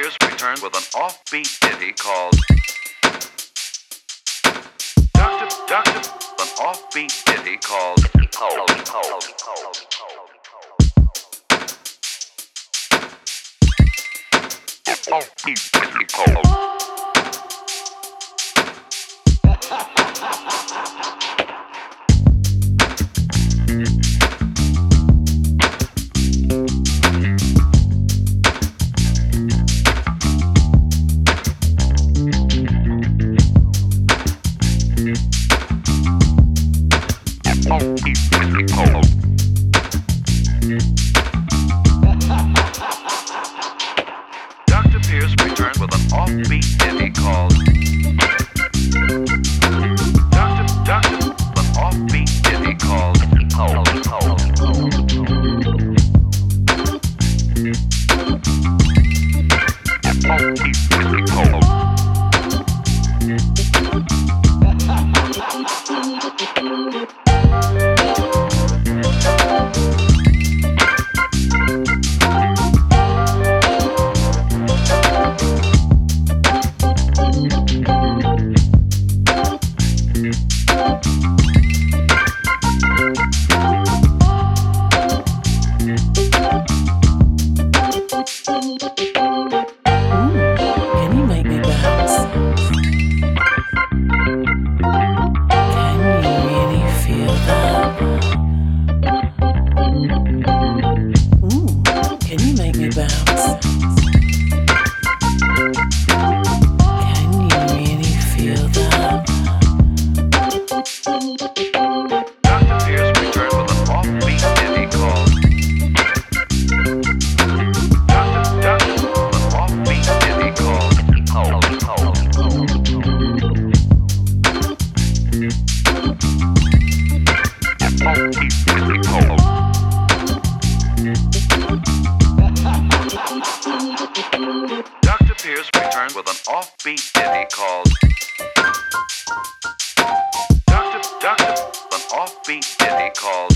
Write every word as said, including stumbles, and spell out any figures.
Pierce returned with an offbeat ditty called Doctor Doctor an offbeat ditty called Hold, Hold, Hold, offbeat ditty called Doctor Pierce returned with an offbeat ditty called Doctor Doctor an offbeat ditty called Hold, Hold, offbeat ditty called Doctor Pierce returned with an offbeat ditty called Doctor Doctor an offbeat ditty called